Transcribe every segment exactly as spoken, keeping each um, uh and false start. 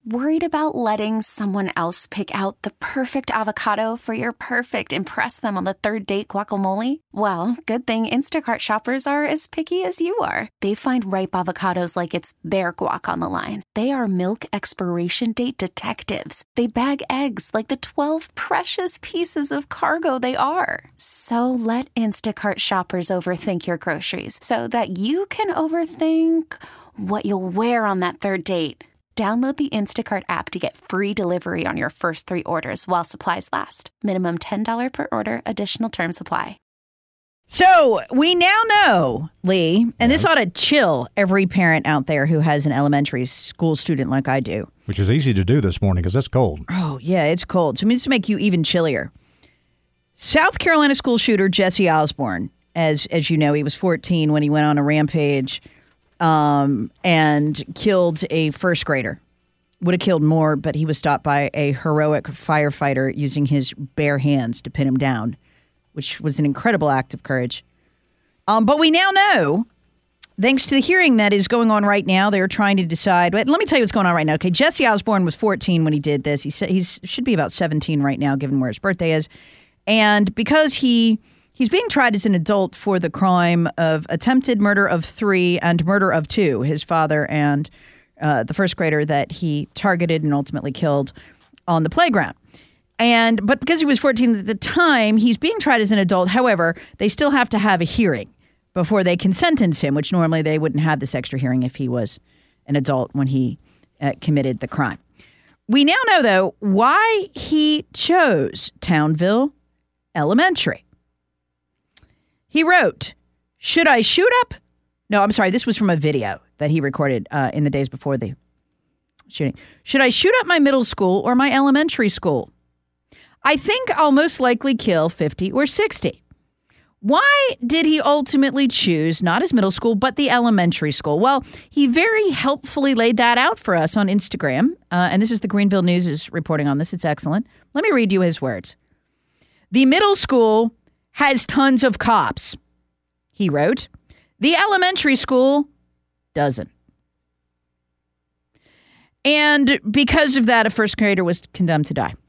Worried about letting someone else pick out the perfect avocado for your perfect impress them on the third date guacamole? Well, good thing Instacart shoppers are as picky as you are. They find ripe avocados like it's their guac on the line. They are milk expiration date detectives. They bag eggs like the twelve precious pieces of cargo they are. So let Instacart shoppers overthink your groceries so that you can overthink what you'll wear on that third date. Download the Instacart app to get free delivery on your first three orders while supplies last. Minimum ten dollars per order. Additional terms apply. So we now know, Lee, and yes. This ought to chill every parent out there who has an elementary school student like I do. Which is easy to do this morning because it's cold. Oh, yeah, it's cold. So it means to make you even chillier. South Carolina school shooter Jesse Osborne, as as you know, he was fourteen when he went on a rampage um, and killed a first grader. Would have killed more, but he was stopped by a heroic firefighter using his bare hands to pin him down, which was an incredible act of courage. Um, but we now know, thanks to the hearing that is going on right now, they're trying to decide. But let me tell you what's going on right now. Okay, Jesse Osborne was fourteen when he did this. He said he's should be about seventeen right now, given where his birthday is. And because he he's being tried as an adult for the crime of attempted murder of three and murder of two, his father and uh, the first grader that he targeted and ultimately killed on the playground. And but because he was fourteen at the time, he's being tried as an adult. However, they still have to have a hearing before they can sentence him, which normally they wouldn't have this extra hearing if he was an adult when he uh, committed the crime. We now know, though, why he chose Townville Elementary. He wrote, "Should I shoot up?" No, I'm sorry. This was from a video that he recorded uh, in the days before the shooting. "Should I shoot up my middle school or my elementary school? I think I'll most likely kill fifty or sixty. Why did he ultimately choose not his middle school, but the elementary school? Well, he very helpfully laid that out for us on Instagram. Uh, and this is the Greenville News is reporting on this. It's excellent. Let me read you his words. "The middle school has tons of cops," he wrote. "The elementary school doesn't." And because of that, a first grader was condemned to die.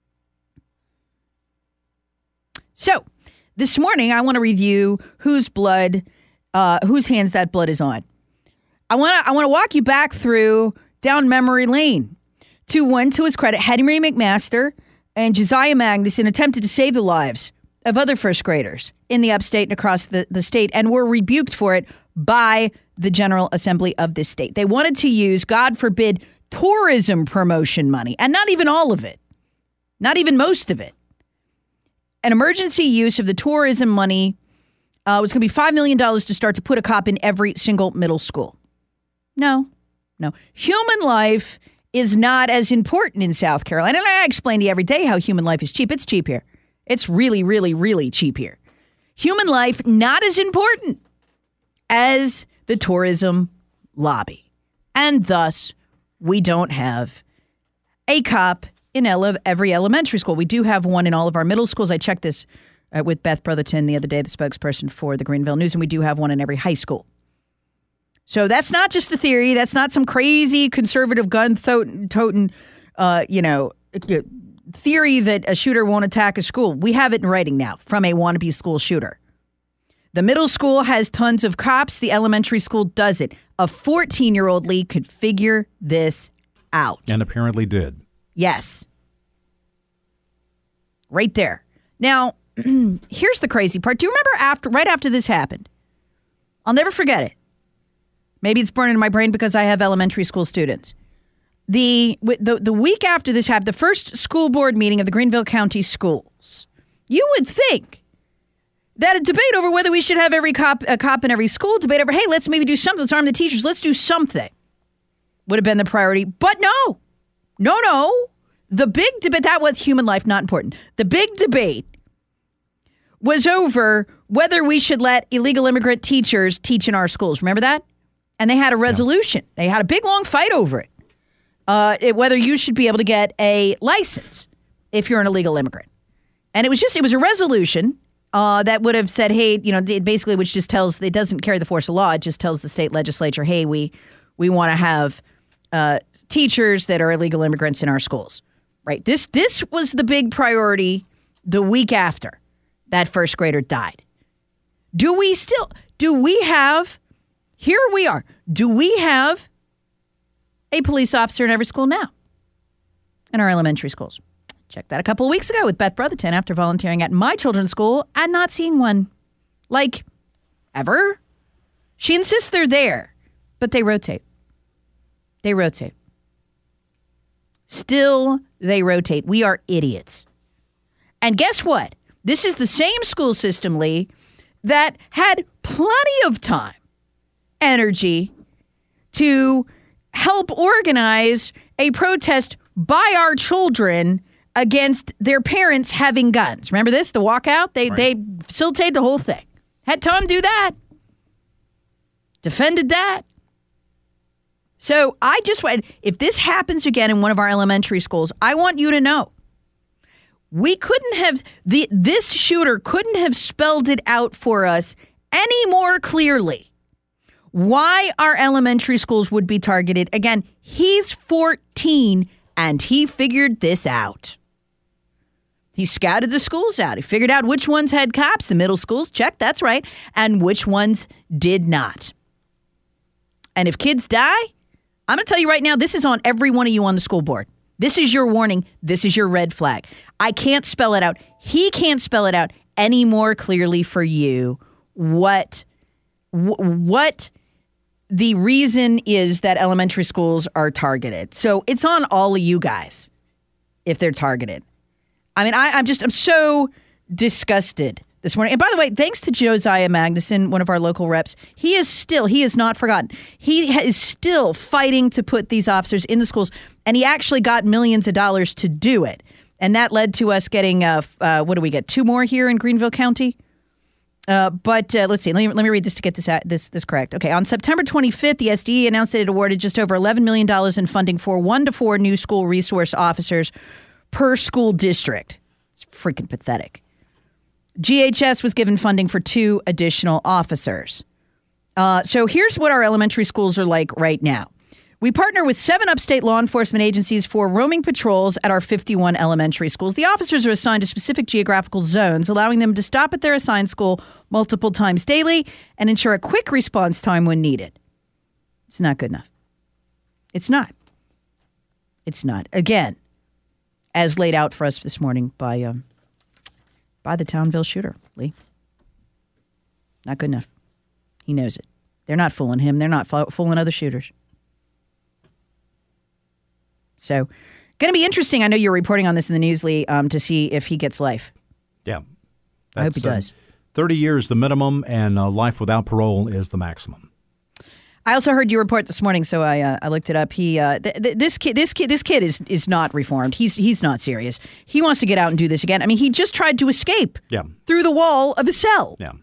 So, this morning, I want to review whose blood, uh, whose hands that blood is on. I want to I want to walk you back through down memory lane to when, to his credit, Henry McMaster and Josiah Magnuson attempted to save the lives of other first graders in the upstate and across the, the state and were rebuked for it by the General Assembly of this state. They wanted to use, God forbid, tourism promotion money, and not even all of it, not even most of it. An emergency use of the tourism money uh, was going to be five million dollars to start to put a cop in every single middle school. No, no. Human life is not as important in South Carolina. And I explain to you every day how human life is cheap. It's cheap here. It's really, really, really cheap here. Human life not as important as the tourism lobby. And thus, we don't have a cop in ele- every elementary school. We do have one in all of our middle schools. I checked this uh, with Beth Brotherton the other day, the spokesperson for the Greenville News, and we do have one in every high school. So that's not just a theory. That's not some crazy conservative gun-toting, uh, you know, theory that a shooter won't attack a school. We have it in writing now from a wannabe school shooter. The middle school has tons of cops. The elementary school doesn't. A fourteen-year-old Lee could figure this out. And apparently did. Yes. Right there. Now, here's the crazy part. Do you remember after, right after this happened? I'll never forget it. Maybe it's burned in my brain because I have elementary school students. The, the, the week after this happened, the first school board meeting of the Greenville County Schools, you would think that a debate over whether we should have every cop, a cop in every school, debate over, hey, let's maybe do something. Let's arm the teachers. Let's do something. Would have been the priority. But no. No, no. The big debate, that was human life, not important. The big debate was over whether we should let illegal immigrant teachers teach in our schools. Remember that? And they had a resolution. Yeah. They had a big, long fight over it. Uh, it. Whether you should be able to get a license if you're an illegal immigrant. And it was just, it was a resolution uh, that would have said, hey, you know, basically, which just tells, it doesn't carry the force of law. It just tells the state legislature, hey, we, we want to have uh, teachers that are illegal immigrants in our schools, right? This this was the big priority the week after that first grader died. Do we still, do we have, here we are, do we have a police officer in every school now in our elementary schools? Checked that a couple of weeks ago with Beth Brotherton after volunteering at my children's school and not seeing one, like, ever. She insists they're there, but they rotate. They rotate. Still, they rotate. We are idiots. And guess what? This is the same school system, Lee, that had plenty of time, energy to help organize a protest by our children against their parents having guns. Remember this? The walkout? They right. they facilitated the whole thing. Had Tom do that. Defended that. So I just went, if this happens again in one of our elementary schools, I want you to know. We couldn't have, the this shooter couldn't have spelled it out for us any more clearly why our elementary schools would be targeted. Again, he's fourteen and he figured this out. He scouted the schools out. He figured out which ones had cops, the middle schools, check, that's right, and which ones did not. And if kids die, I'm going to tell you right now, this is on every one of you on the school board. This is your warning. This is your red flag. I can't spell it out. He can't spell it out any more clearly for you what wh- what the reason is that elementary schools are targeted. So it's on all of you guys if they're targeted. I mean, I, I'm just, I'm so disgusted this morning. And by the way, thanks to Josiah Magnuson, one of our local reps, he is still, he has not forgotten. He is still fighting to put these officers in the schools, and he actually got millions of dollars to do it. And that led to us getting, uh, uh, what do we get, two more here in Greenville County? Uh, but uh, let's see, let me, let me read this to get this, this this correct. Okay, on September twenty-fifth, the S D E announced that it awarded just over eleven million dollars in funding for one to four new school resource officers per school district. It's freaking pathetic. G H S was given funding for two additional officers. Uh, so here's what our elementary schools are like right now. We partner with seven upstate law enforcement agencies for roaming patrols at our fifty-one elementary schools. The officers are assigned to specific geographical zones, allowing them to stop at their assigned school multiple times daily and ensure a quick response time when needed. It's not good enough. It's not. It's not. Again, as laid out for us this morning by um, by the Townville shooter, Lee. Not good enough. He knows it. They're not fooling him. They're not fooling other shooters. So, going to be interesting. I know you're reporting on this in the news, Lee, um, to see if he gets life. Yeah. I hope he does. Uh, thirty years the minimum, and uh, life without parole is the maximum. I also heard you report this morning, so I uh, I looked it up. He uh, th- th- this kid this kid this kid is is not reformed. He's he's not serious. He wants to get out and do this again. I mean, he just tried to escape. Yeah. Through the wall of a cell. Yeah. Of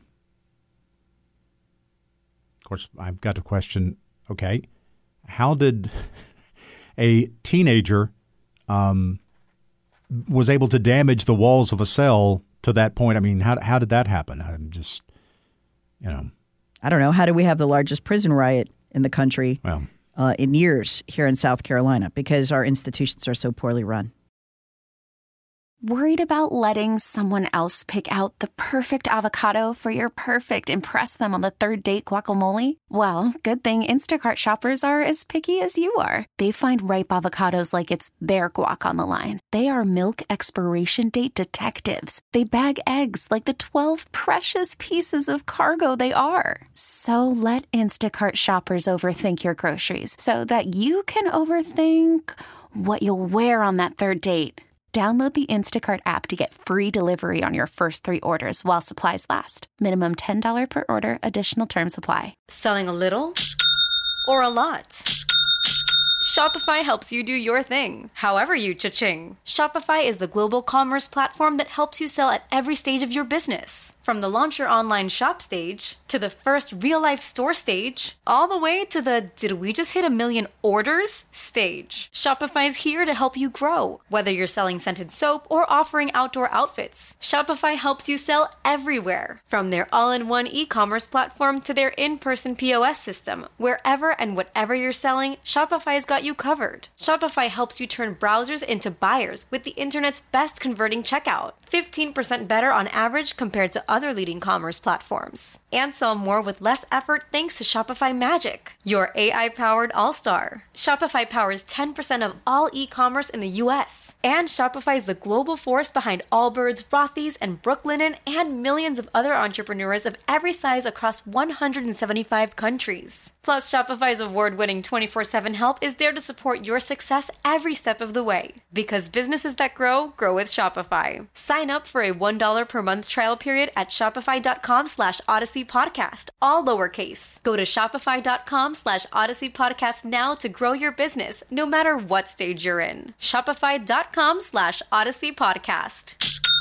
course, I've got to question. Okay, how did a teenager um, was able to damage the walls of a cell to that point? I mean, how how did that happen? I'm just, you know. I don't know. How do we have the largest prison riot in the country well, uh, in years here in South Carolina? Because our institutions are so poorly run. Worried about letting someone else pick out the perfect avocado for your perfect impress them on the third date guacamole? Well, good thing Instacart shoppers are as picky as you are. They find ripe avocados like it's their guac on the line. They are milk expiration date detectives. They bag eggs like the twelve precious pieces of cargo they are. So let Instacart shoppers overthink your groceries so that you can overthink what you'll wear on that third date. Download the Instacart app to get free delivery on your first three orders while supplies last. Minimum ten dollars per order. Additional terms apply. Selling a little or a lot? Shopify helps you do your thing, however you cha-ching. Shopify is the global commerce platform that helps you sell at every stage of your business. From the launch your online shop stage, to the first real-life store stage, all the way to the did we just hit a million orders stage. Shopify's here to help you grow. Whether you're selling scented soap or offering outdoor outfits, Shopify helps you sell everywhere. From their all-in-one e-commerce platform to their in-person P O S system, wherever and whatever you're selling, Shopify's got got you covered. Shopify helps you turn browsers into buyers with the internet's best converting checkout. fifteen percent better on average compared to other leading commerce platforms. And sell more with less effort thanks to Shopify Magic, your A I-powered all-star. Shopify powers ten percent of all e-commerce in the U S. And Shopify is the global force behind Allbirds, Rothy's, and Brooklinen, and millions of other entrepreneurs of every size across one hundred seventy-five countries. Plus, Shopify's award-winning twenty-four seven help is there to support your success every step of the way. Because businesses that grow, grow with Shopify. Sign up for a one dollar per month trial period at shopify.com slash Odyssey Podcast, all lowercase. Go to shopify.com slash Odyssey Podcast now to grow your business, no matter what stage you're in. Shopify.com slash Odyssey Podcast.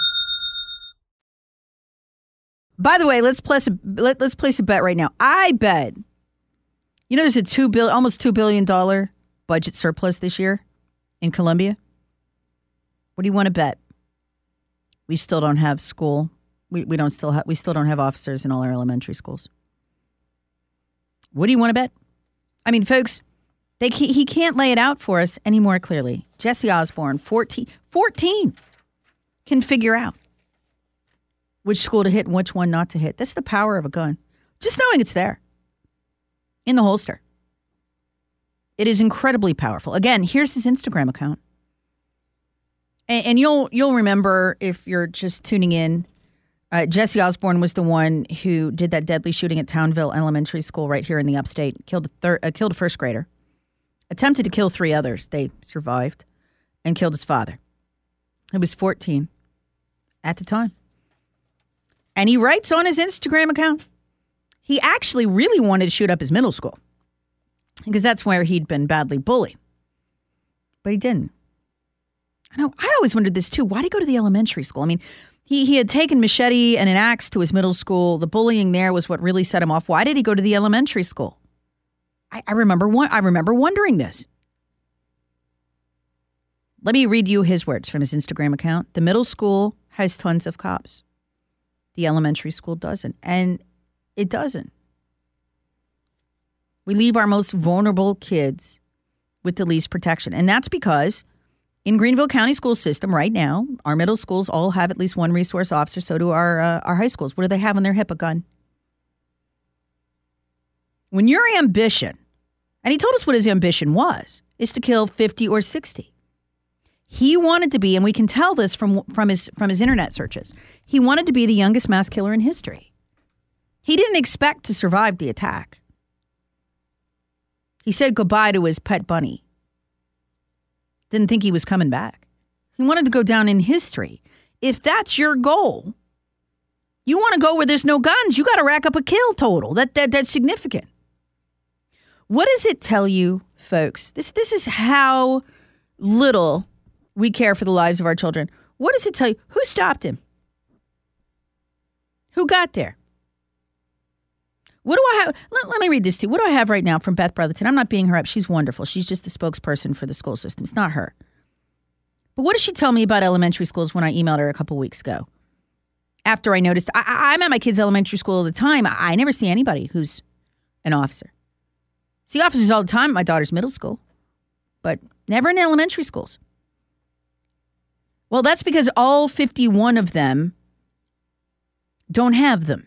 By the way, let's place a let, let's place a bet right now. I bet, you know, there's a two bill, almost two billion dollar budget surplus this year in Columbia. What do you want to bet? We still don't have school. We we don't still have we still don't have officers in all our elementary schools. What do you want to bet? I mean, folks, they can't, he can't lay it out for us any more clearly. Jesse Osborne, fourteen, fourteen, can figure out which school to hit and which one not to hit. That's the power of a gun. Just knowing it's there in the holster. It is incredibly powerful. Again, here's his Instagram account. And, and you'll you'll remember if you're just tuning in, uh, Jesse Osborne was the one who did that deadly shooting at Townville Elementary School right here in the upstate. Killed a third, uh, killed a first grader. Attempted to kill three others. They survived. And killed his father. He was fourteen at the time. And he writes on his Instagram account, he actually really wanted to shoot up his middle school because that's where he'd been badly bullied. But he didn't. I know. I always wondered this too. Why did he go to the elementary school? I mean, he, he had taken machete and an axe to his middle school. The bullying there was what really set him off. Why did he go to the elementary school? I, I remember one, I remember wondering this. Let me read you his words from his Instagram account. The middle school has tons of cops. The elementary school doesn't. And it doesn't. We leave our most vulnerable kids with the least protection. And that's because in Greenville County school system right now, our middle schools all have at least one resource officer. So do our, uh, our high schools. What do they have on their hip? A gun. When your ambition, and he told us what his ambition was, is to kill fifty or sixty. He wanted to be, and we can tell this from from his from his internet searches, he wanted to be the youngest mass killer in history. He didn't expect to survive the attack. He said goodbye to his pet bunny. Didn't think he was coming back. He wanted to go down in history. If that's your goal, you want to go where there's no guns, you got to rack up a kill total. That, that That's significant. What does it tell you, folks? This This is how little we care for the lives of our children. What does it tell you? Who stopped him? Who got there? What do I have? Let, let me read this to you. What do I have right now from Beth Brotherton? I'm not beating her up. She's wonderful. She's just the spokesperson for the school system. It's not her. But what does she tell me about elementary schools when I emailed her a couple weeks ago? After I noticed, I, I, I'm at my kids' elementary school all the time. I, I never see anybody who's an officer. See officers all the time at my daughter's middle school, but never in elementary schools. Well, that's because all fifty-one of them don't have them.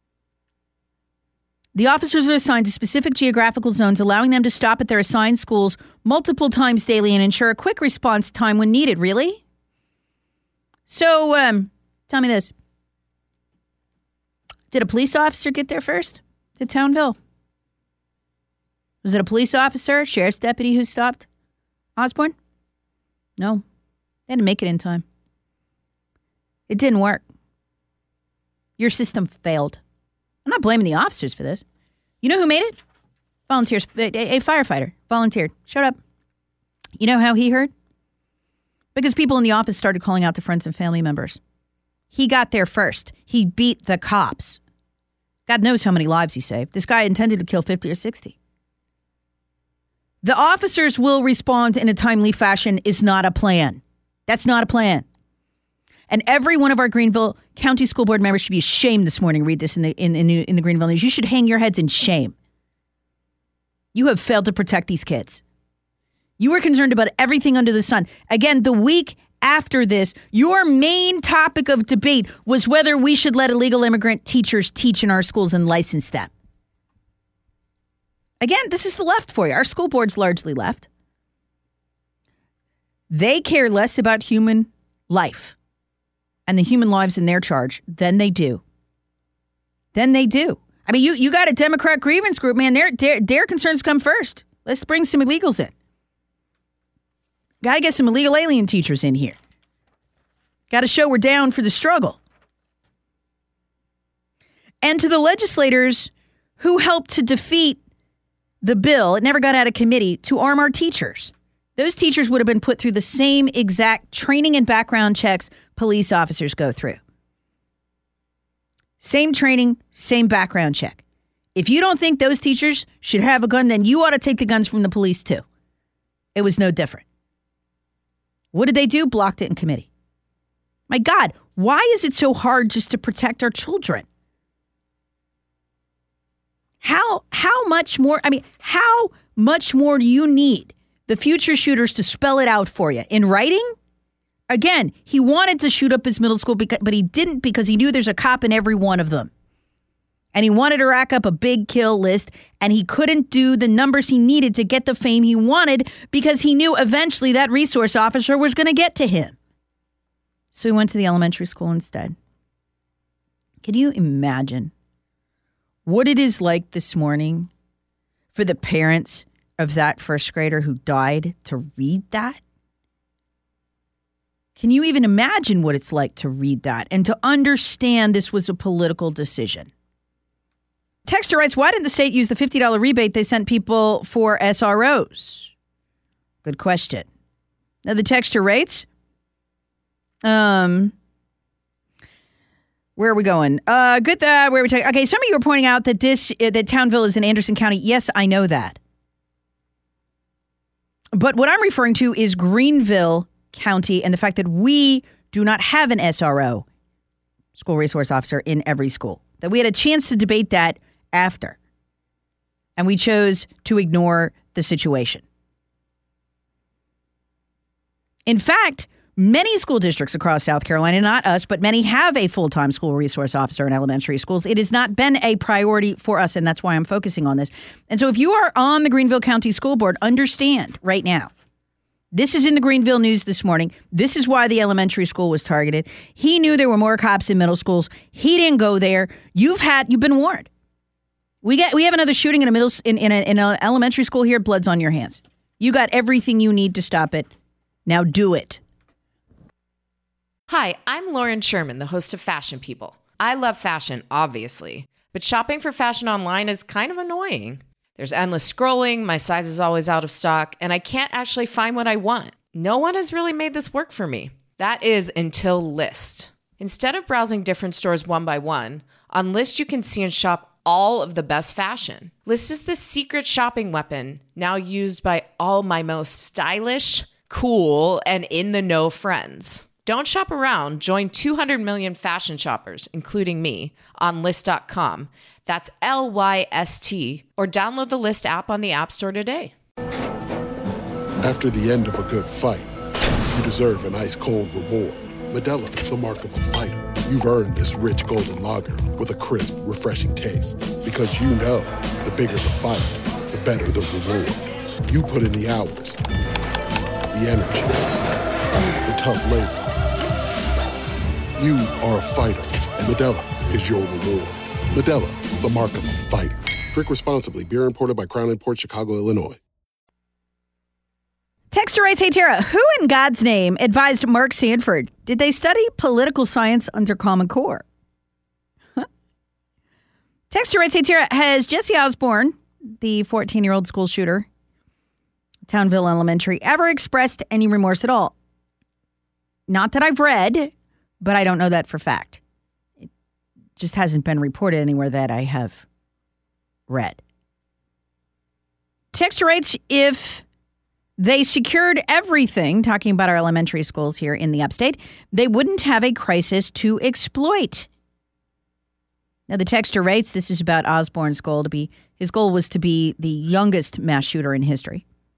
The officers are assigned to specific geographical zones, allowing them to stop at their assigned schools multiple times daily and ensure a quick response time when needed. Really? So, um, tell me this. Did a police officer get there first to Townville? Was it a police officer, sheriff's deputy who stopped Osborne? No. They didn't make it in time. It didn't work. Your system failed. I'm not blaming the officers for this. You know who made it? Volunteers. A, a firefighter volunteered. Showed up. You know how he heard? Because people in the office started calling out to friends and family members. He got there first. He beat the cops. God knows how many lives he saved. This guy intended to kill fifty or sixty. The officers will respond in a timely fashion is not a plan. That's not a plan. And every one of our Greenville County School Board members should be ashamed this morning. Read this in the in, in, in the Greenville News. You should hang your heads in shame. You have failed to protect these kids. You were concerned about everything under the sun. Again, the week after this, your main topic of debate was whether we should let illegal immigrant teachers teach in our schools and license them. Again, this is the left for you. Our school board's largely left. They care less about human life and the human lives in their charge than they do. Than they do. I mean, you, you got a Democrat grievance group, man. Their, their, their concerns come first. Let's bring some illegals in. Got to get some illegal alien teachers in here. Got to show we're down for the struggle. And to the legislators who helped to defeat the bill, it never got out of committee, to arm our teachers. Those teachers would have been put through the same exact training and background checks police officers go through. Same training, same background check. If you don't think those teachers should have a gun, then you ought to take the guns from the police too. It was no different. What did they do? Blocked it in committee. My God, why is it so hard just to protect our children? How how much more, I mean, how much more do you need the future shooters to spell it out for you? In writing? Again, he wanted to shoot up his middle school, because, but he didn't because he knew there's a cop in every one of them. And he wanted to rack up a big kill list, and he couldn't do the numbers he needed to get the fame he wanted because he knew eventually that resource officer was going to get to him. So he went to the elementary school instead. Can you imagine what it is like this morning for the parents of that first grader who died to read that? Can you even imagine what it's like to read that and to understand this was a political decision? Texter writes, why didn't the state use the fifty dollars rebate they sent people for S R Os? Good question. Now, the texter rates, um, where are we going? Uh, good. Uh, where are we taking? Okay, some of you are pointing out that this uh, that Townville is in Anderson County. Yes, I know that. But what I'm referring to is Greenville County and the fact that we do not have an S R O, school resource officer, in every school. That we had a chance to debate that after. And we chose to ignore the situation. In fact, many school districts across South Carolina, not us, but many have a full-time school resource officer in elementary schools. It has not been a priority for us, and that's why I'm focusing on this. And so if you are on the Greenville County School Board, understand right now, this is in the Greenville News this morning. This is why the elementary school was targeted. He knew there were more cops in middle schools. He didn't go there. You've had, you've been warned. We get, we have another shooting in a middle, in, in a, in an elementary school here. Blood's on your hands. You got everything you need to stop it. Now do it. Hi, I'm Lauren Sherman, the host of Fashion People. I love fashion, obviously, but shopping for fashion online is kind of annoying. There's endless scrolling, my size is always out of stock, and I can't actually find what I want. No one has really made this work for me. That is until Lyst. Instead of browsing different stores one by one, on Lyst you can see and shop all of the best fashion. Lyst is the secret shopping weapon now used by all my most stylish, cool, and in-the-know friends. Don't shop around. Join two hundred million fashion shoppers, including me, on Lyst dot com. That's L Y S T, or download the Lyst app on the App Store today. After the end of a good fight, you deserve an ice-cold reward. Modelo is the mark of a fighter. You've earned this rich golden lager with a crisp, refreshing taste. Because you know, the bigger the fight, the better the reward. You put in the hours, the energy, the tough labor. You are a fighter, and Modelo is your reward. Modelo, the mark of a fighter. Drink responsibly. Beer imported by Crown Imports, Chicago, Illinois. Texter writes, hey, Tara, who in God's name advised Mark Sanford? Did they study political science under Common Core? Huh? Texter writes, hey, Tara, has Jesse Osborne, the fourteen-year-old school shooter, Townville Elementary, ever expressed any remorse at all? Not that I've read, but I don't know that for fact. It just hasn't been reported anywhere that I have read. Texter writes, if they secured everything, talking about our elementary schools here in the upstate, they wouldn't have a crisis to exploit. Now, the texter writes, this is about Osborne's goal to be, his goal was to be the youngest mass shooter in history.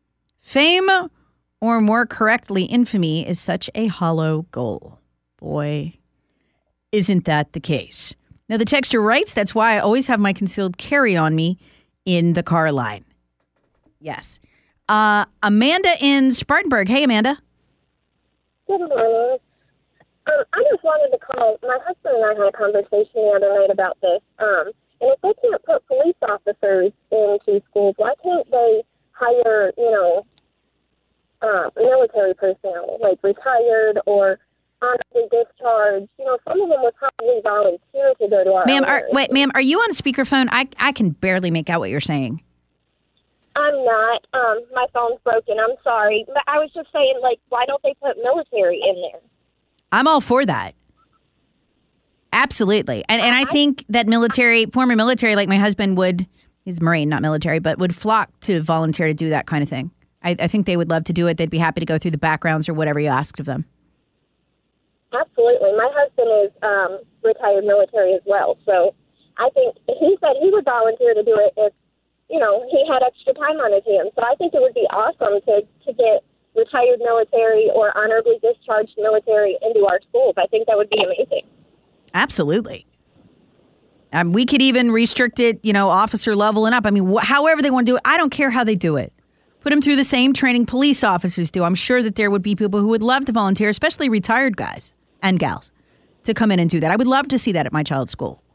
Fame, or more correctly, infamy, is such a hollow goal. Boy, isn't that the case? Now, the texter writes, that's why I always have my concealed carry on me in the car line. Yes. Uh, Amanda in Spartanburg. Hey, Amanda. Good morning. Um, I just wanted to call. My husband and I had a conversation the other night about this. Um, and if they can't put police officers into schools, why can't they hire, you know, uh, military personnel, like retired or honorably discharged? You know, some of them would probably volunteer to go to our. Ma'am, are, wait, ma'am, are you on speakerphone? I I can barely make out what you're saying. I'm not. Um, my phone's broken. I'm sorry. But I was just saying, like, why don't they put military in there? I'm all for that. Absolutely. And and I think that military, former military like my husband would, he's Marine, not military, but would flock to volunteer to do that kind of thing. I, I think they would love to do it. They'd be happy to go through the backgrounds or whatever you asked of them. Absolutely. My husband is um, retired military as well. So I think he said he would volunteer to do it if, you know, he had extra time on his hands. So I think it would be awesome to, to get retired military or honorably discharged military into our schools. I think that would be amazing. Absolutely. Um, we could even restrict it, you know, officer level and up. I mean, wh- however they want to do it. I don't care how they do it. Put them through the same training police officers do. I'm sure that there would be people who would love to volunteer, especially retired guys and gals, to come in and do that. I would love to see that at my child's school.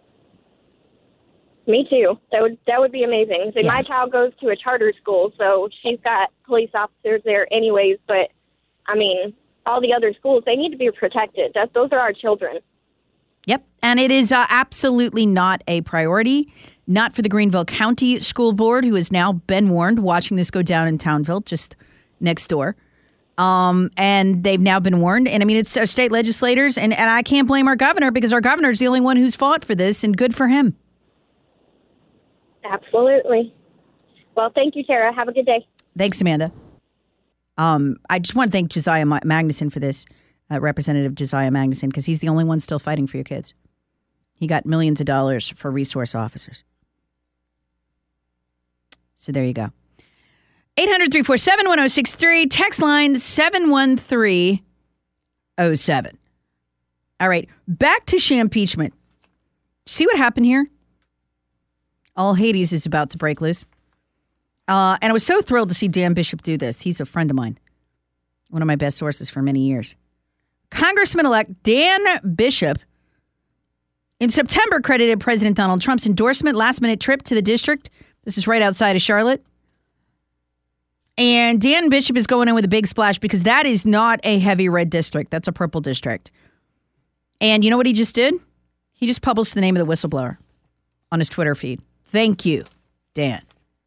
Me too. That would that would be amazing. So Yeah. my child goes to a charter school, so she's got police officers there anyways. But, I mean, all the other schools, they need to be protected. That, those are our children. Yep. And it is uh, absolutely not a priority, not for the Greenville County School Board, who has now been warned, watching this go down in Townville, just next door. Um, and they've now been warned. And I mean, it's our state legislators. And, and I can't blame our governor because our governor is the only one who's fought for this, and good for him. Absolutely. Well, thank you, Tara. Have a good day. Thanks, Amanda. Um, I just want to thank Josiah Ma- Magnuson for this, uh, Representative Josiah Magnuson, because he's the only one still fighting for your kids. He got millions of dollars for resource officers. So there you go. eight hundred, three four seven, one oh six three. Text line seven one three oh seven. All right, back to Shampeachment. See what happened here? All Hades is about to break loose. Uh, and I was so thrilled to see Dan Bishop do this. He's a friend of mine. One of my best sources for many years. Congressman-elect Dan Bishop in September credited President Donald Trump's endorsement last-minute trip to the district. This is right outside of Charlotte. And Dan Bishop is going in with a big splash because that is not a heavy red district. That's a purple district. And you know what he just did? He just published the name of the whistleblower on his Twitter feed. Thank you, Dan.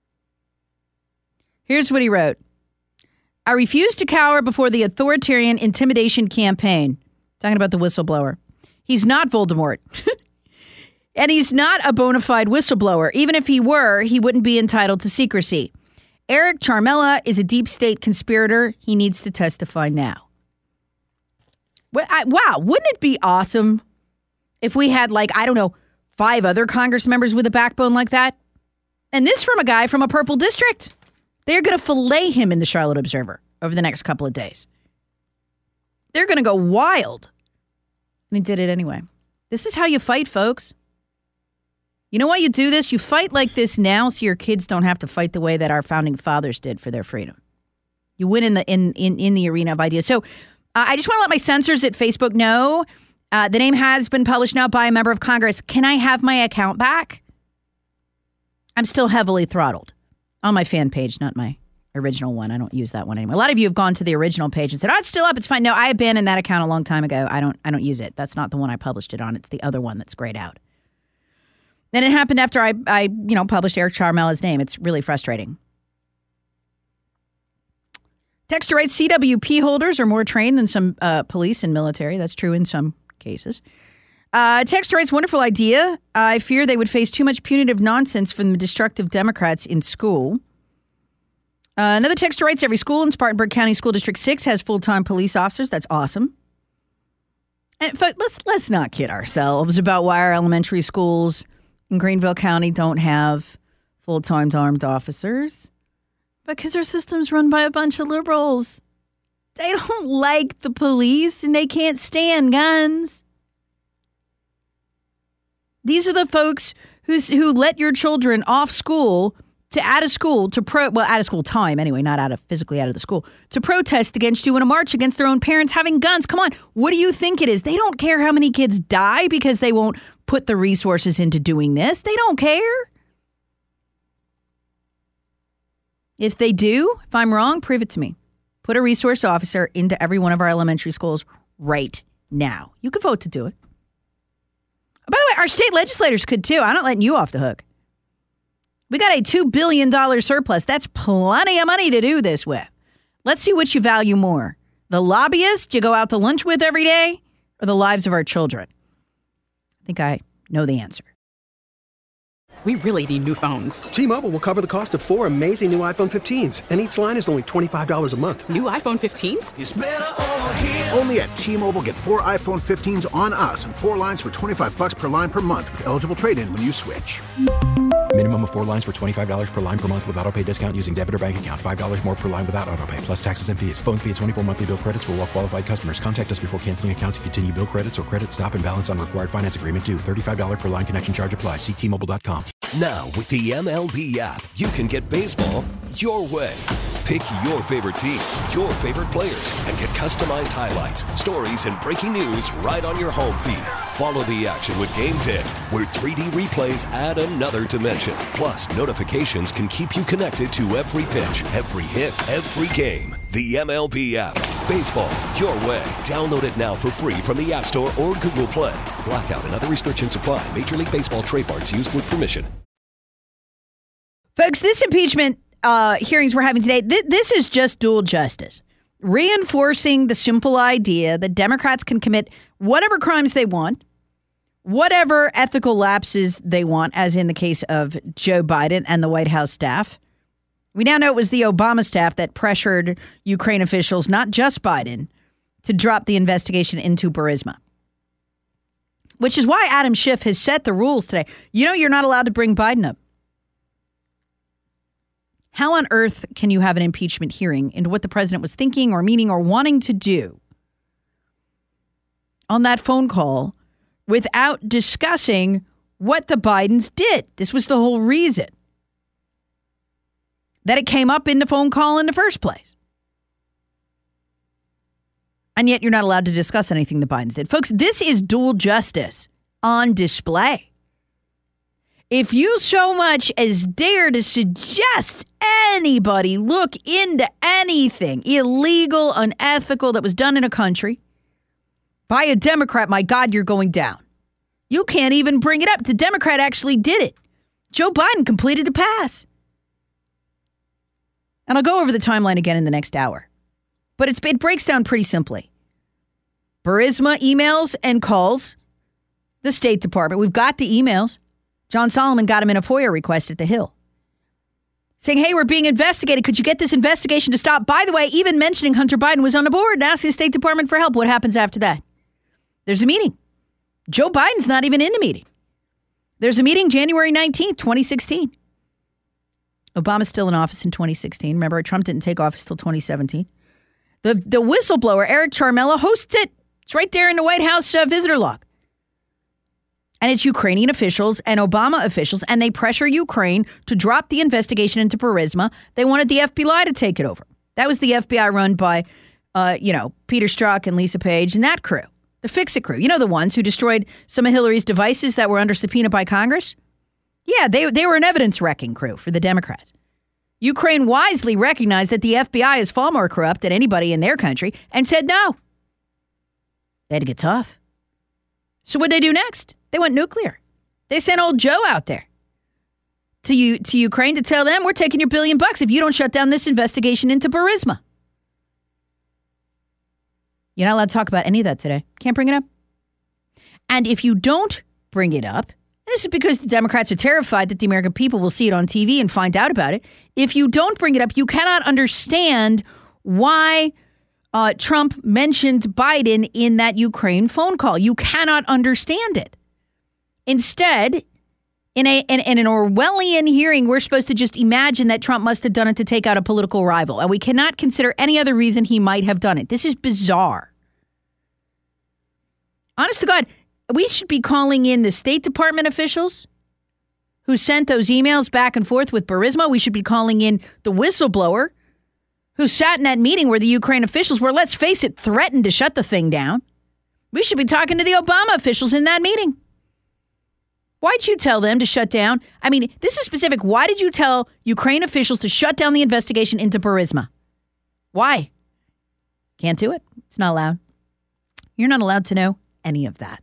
Here's what he wrote. I refuse to cower before the authoritarian intimidation campaign. Talking about the whistleblower. He's not Voldemort. And he's not a bona fide whistleblower. Even if he were, he wouldn't be entitled to secrecy. Eric Charmella is a deep state conspirator. He needs to testify now. Well, I, wow, wouldn't it be awesome if we had, like, I don't know, five other Congress members with a backbone like that? And this from a guy from a purple district. They're going to fillet him in the Charlotte Observer over the next couple of days. They're going to go wild. And he did it anyway. This is how you fight, folks. You know why you do this? You fight like this now so your kids don't have to fight the way that our founding fathers did for their freedom. You win in the in in, in the arena of ideas. So uh, I just want to let my censors at Facebook know uh, the name has been published now by a member of Congress. Can I have my account back? I'm still heavily throttled on my fan page, not my original one. I don't use that one anymore. A lot of you have gone to the original page and said, "Oh, it's still up. It's fine." No, I abandoned that account a long time ago. I don't. I don't use it. That's not the one I published it on. It's the other one that's grayed out. And it happened after I, I, you know, published Eric Charmella's name. It's really frustrating. Texter writes, C W P holders are more trained than some uh, police and military. That's true in some cases. Uh, Texter writes, wonderful idea. I fear they would face too much punitive nonsense from the destructive Democrats in school. Uh, another texter writes, every school in Spartanburg County School District six has full-time police officers. That's awesome. And but let's let's not kid ourselves about why our elementary schools in Greenville County don't have full-time armed officers. Because our system's run by a bunch of liberals. They don't like the police and they can't stand guns. These are the folks who's, who let your children off school to out of school to pro well out of school time anyway, not out of physically out of the school, to protest against you in a march against their own parents having guns. Come on, what do you think it is? They don't care how many kids die because they won't put the resources into doing this. They don't care. If they do, if I'm wrong, prove it to me. Put a resource officer into every one of our elementary schools right now. You could vote to do it. By the way, our state legislators could too. I'm not letting you off the hook. We got a two billion dollars surplus. That's plenty of money to do this with. Let's see what you value more. The lobbyists you go out to lunch with every day or the lives of our children? I think I know the answer. We really need new phones. T-Mobile will cover the cost of four amazing new iPhone fifteens, and each line is only twenty-five dollars a month. New iPhone fifteens? It's better over here. Only at T-Mobile, get four iPhone fifteens on us and four lines for twenty-five bucks per line per month with eligible trade-in when you switch. Minimum of four lines for twenty-five dollars per line per month with autopay discount using debit or bank account. five dollars more per line without autopay, plus taxes and fees. Phone fee at twenty-four monthly bill credits for well-qualified customers. Contact us before canceling account to continue bill credits or credit stop and balance on required finance agreement due. thirty-five dollars per line connection charge applies. See T Mobile dot com. Now, with the M L B app, you can get baseball your way. Pick your favorite team, your favorite players, and get customized highlights, stories, and breaking news right on your home feed. Follow the action with Game ten, where three D replays add another dimension. Plus, notifications can keep you connected to every pitch, every hit, every game. The M L B app. Baseball your way. Download it now for free from the App Store or Google Play. Blackout and other restrictions apply. Major League Baseball trademarks used with permission. Folks, this impeachment uh, hearings we're having today, th- this is just dual justice. Reinforcing the simple idea that Democrats can commit whatever crimes they want, whatever ethical lapses they want, as in the case of Joe Biden and the White House staff. We now know it was the Obama staff that pressured Ukraine officials, not just Biden, to drop the investigation into Burisma. Which is why Adam Schiff has set the rules today. You know you're not allowed to bring Biden up. How on earth can you have an impeachment hearing into what the president was thinking or meaning or wanting to do on that phone call without discussing what the Bidens did? This was the whole reason that it came up in the phone call in the first place. And yet you're not allowed to discuss anything the Bidens did. Folks, this is dual justice on display. If you so much as dare to suggest anybody look into anything illegal, unethical that was done in a country by a Democrat, my God, you're going down. You can't even bring it up. The Democrat actually did it. Joe Biden completed the pass. And I'll go over the timeline again in the next hour. But it's, it breaks down pretty simply. Burisma emails and calls the State Department. We've got the emails. John Solomon got him in a FOIA request at the Hill, saying, hey, we're being investigated. Could you get this investigation to stop? By the way, even mentioning Hunter Biden was on the board and asking the State Department for help. What happens after that? There's a meeting. Joe Biden's not even in the meeting. There's a meeting January nineteenth, twenty sixteen. Obama's still in office in twenty sixteen. Remember, Trump didn't take office till twenty seventeen. The, the whistleblower, Eric Charmella, hosts it. It's right there in the White House uh, visitor log. And it's Ukrainian officials and Obama officials, and they pressure Ukraine to drop the investigation into Burisma. They wanted the F B I to take it over. That was the F B I run by, uh, you know, Peter Strzok and Lisa Page and that crew, the Fix-It crew. You know, the ones who destroyed some of Hillary's devices that were under subpoena by Congress? Yeah, they, they were an evidence-wrecking crew for the Democrats. Ukraine wisely recognized that the F B I is far more corrupt than anybody in their country and said no. They had to get tough. So what'd they do next? They went nuclear. They sent old Joe out there to you to Ukraine to tell them, we're taking your billion bucks if you don't shut down this investigation into Burisma. You're not allowed to talk about any of that today. Can't bring it up. And if you don't bring it up, and this is because the Democrats are terrified that the American people will see it on T V and find out about it. If you don't bring it up, you cannot understand why uh, Trump mentioned Biden in that Ukraine phone call. You cannot understand it. Instead, In, a, in, in an Orwellian hearing, we're supposed to just imagine that Trump must have done it to take out a political rival, and we cannot consider any other reason he might have done it. This is bizarre. Honest to God, we should be calling in the State Department officials who sent those emails back and forth with Burisma. We should be calling in the whistleblower who sat in that meeting where the Ukraine officials were, let's face it, threatened to shut the thing down. We should be talking to the Obama officials in that meeting. Why'd you tell them to shut down? I mean, this is specific. Why did you tell Ukraine officials to shut down the investigation into Burisma? Why? Can't do it. It's not allowed. You're not allowed to know any of that.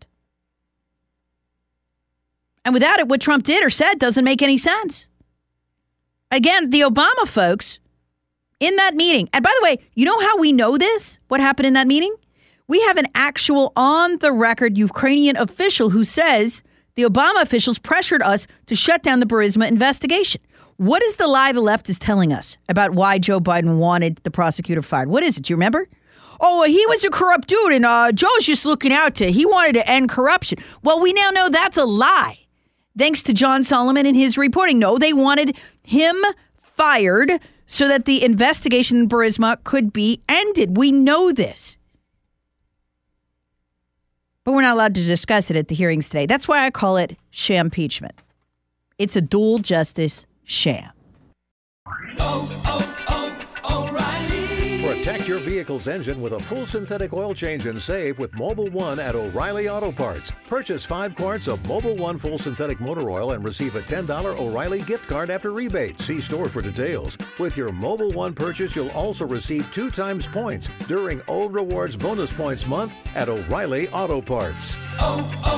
And without it, what Trump did or said doesn't make any sense. Again, the Obama folks in that meeting, and by the way, you know how we know this? What happened in that meeting? We have an actual on-the-record Ukrainian official who says the Obama officials pressured us to shut down the Burisma investigation. What is the lie the left is telling us about why Joe Biden wanted the prosecutor fired? What is it? Do you remember? Oh, he was a corrupt dude, and uh, Joe's just looking out to, he wanted to end corruption. Well, we now know that's a lie, thanks to John Solomon and his reporting. No, they wanted him fired so that the investigation in Burisma could be ended. We know this. But we're not allowed to discuss it at the hearings today. That's why I call it sham-peachment. It's a dual justice sham. Oh, oh, oh, O'Reilly. Protect your vehicle's engine with a full synthetic oil change and save with Mobil one at O'Reilly Auto Parts. Purchase five quarts of Mobil one full synthetic motor oil and receive a ten dollars O'Reilly gift card after rebate. See store for details. With your Mobil one purchase, you'll also receive two times points during O Rewards Bonus Points Month at O'Reilly Auto Parts. Oh,